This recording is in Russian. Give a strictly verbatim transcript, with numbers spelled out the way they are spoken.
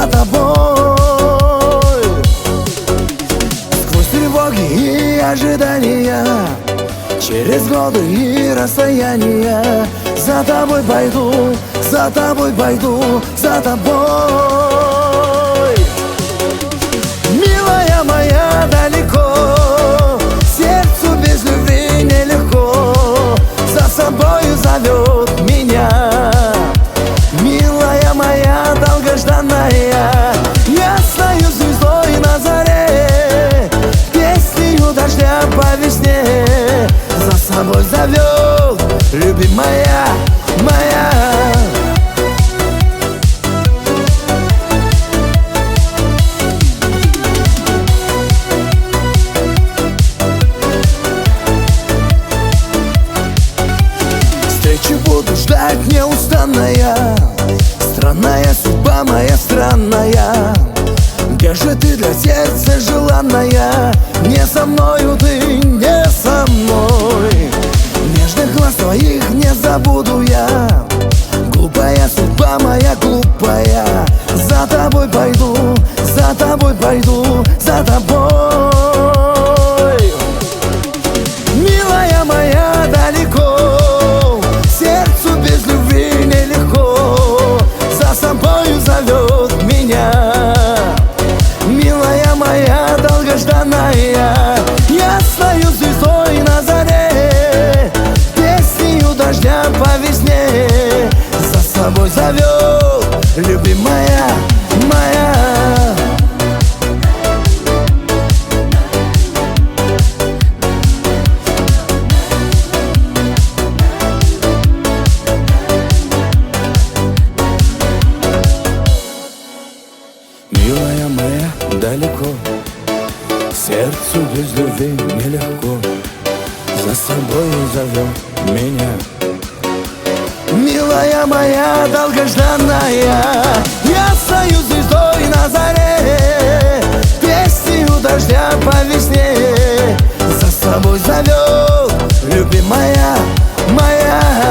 за тобой. Сквозь тревоги и ожидания, через годы и расстояния, за тобой пойду, за тобой пойду, за тобой. Милая моя, далеко, сердцу без любви нелегко, за собою зовет меня. Милая моя, долгожданная, я стою звездой на заре, песнею дождя по весне, за собой зовет любимая моя. Встречу буду ждать неустанная, странная судьба моя странная. Где же ты для сердца желанная? Не со мною ты, не со мной. Нежных глаз твоих не забуду я. Глупая судьба моя, глупая. За тобой пойду, за тобой пойду, за тобой. Милая моя, далеко, сердцу без любви нелегко, за собою зовет меня. Милая моя, долгожданная, я стою звездой на заре, песнею дождя по весне, за собой зовет любимая моя. Милая моя, далеко, сердцу без любви нелегко, за собой зовет меня. Милая моя, долгожданная, я стою звездой на заре, песнею дождя по весне, за собой зовет любимая моя.